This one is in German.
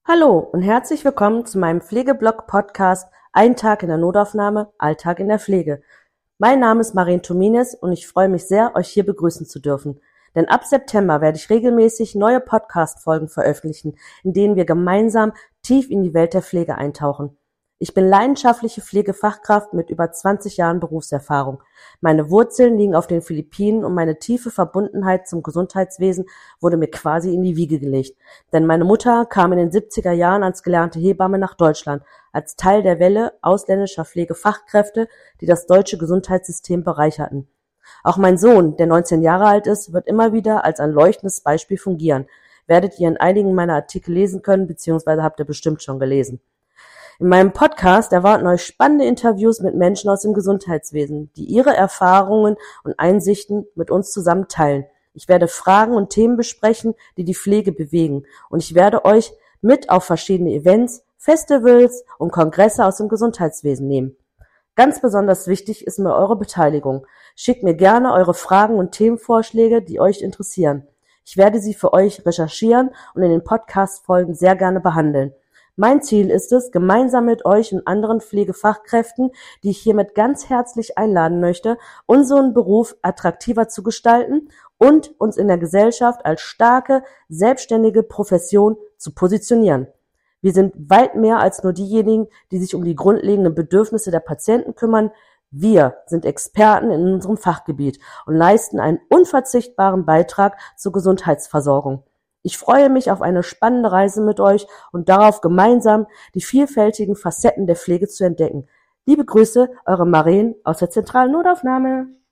Hallo und herzlich willkommen zu meinem Pflegeblog-Podcast Ein Tag in der Notaufnahme, Alltag in der Pflege. Mein Name ist Marien Tomines und ich freue mich sehr, euch hier begrüßen zu dürfen. Denn ab September werde ich regelmäßig neue Podcast-Folgen veröffentlichen, in denen wir gemeinsam tief in die Welt der Pflege eintauchen. Ich bin leidenschaftliche Pflegefachkraft mit über 20 Jahren Berufserfahrung. Meine Wurzeln liegen auf den Philippinen und meine tiefe Verbundenheit zum Gesundheitswesen wurde mir quasi in die Wiege gelegt. Denn meine Mutter kam in den 70er Jahren als gelernte Hebamme nach Deutschland, als Teil der Welle ausländischer Pflegefachkräfte, die das deutsche Gesundheitssystem bereicherten. Auch mein Sohn, der 19 Jahre alt ist, wird immer wieder als ein leuchtendes Beispiel fungieren. Werdet ihr in einigen meiner Artikel lesen können, beziehungsweise habt ihr bestimmt schon gelesen. In meinem Podcast erwarten euch spannende Interviews mit Menschen aus dem Gesundheitswesen, die ihre Erfahrungen und Einsichten mit uns zusammen teilen. Ich werde Fragen und Themen besprechen, die die Pflege bewegen, und ich werde euch mit auf verschiedene Events, Festivals und Kongresse aus dem Gesundheitswesen nehmen. Ganz besonders wichtig ist mir eure Beteiligung. Schickt mir gerne eure Fragen und Themenvorschläge, die euch interessieren. Ich werde sie für euch recherchieren und in den Podcast-Folgen sehr gerne behandeln. Mein Ziel ist es, gemeinsam mit euch und anderen Pflegefachkräften, die ich hiermit ganz herzlich einladen möchte, unseren Beruf attraktiver zu gestalten und uns in der Gesellschaft als starke, selbstständige Profession zu positionieren. Wir sind weit mehr als nur diejenigen, die sich um die grundlegenden Bedürfnisse der Patienten kümmern. Wir sind Experten in unserem Fachgebiet und leisten einen unverzichtbaren Beitrag zur Gesundheitsversorgung. Ich freue mich auf eine spannende Reise mit euch und darauf, gemeinsam die vielfältigen Facetten der Pflege zu entdecken. Liebe Grüße, eure Marien aus der zentralen Notaufnahme.